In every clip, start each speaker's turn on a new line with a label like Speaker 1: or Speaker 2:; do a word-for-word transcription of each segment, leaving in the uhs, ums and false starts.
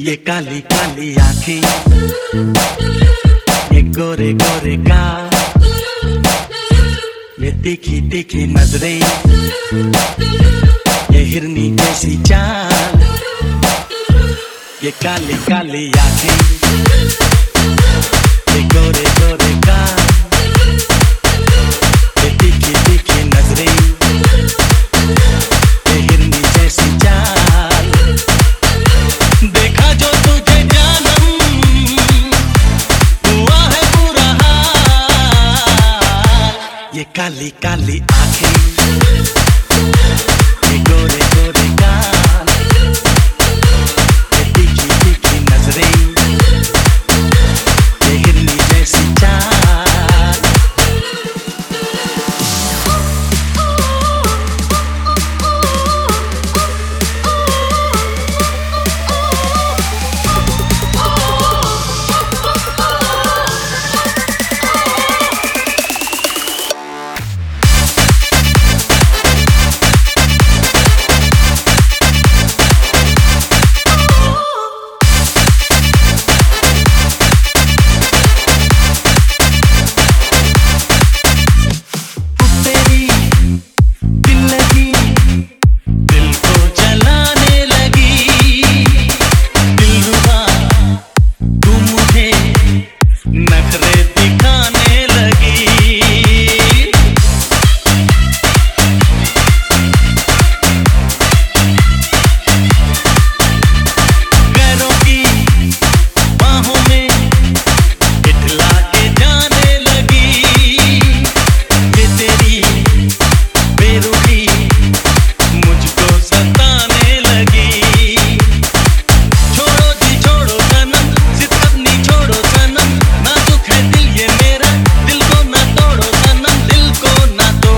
Speaker 1: ये काली काली आंखें, ये गोरे गोरे गाल, ये तीखी तीखी नजरें, ये हिरनी जैसी चाल। ये काली काली आंखें, ये गोरे गोरे गाल, ये तीखी तीखी नजरें, ये हिरनी जैसी चाल। देखा जो तुझे जानम, हुआ है बुरा हाल। ये काली काली आंखें, ये गोरे गोरे गाल, ये तीखी तीखी नजरें, ये हिरनी जैसी चाल।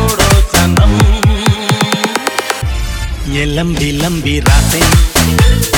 Speaker 1: ये लंबी लंबी रातें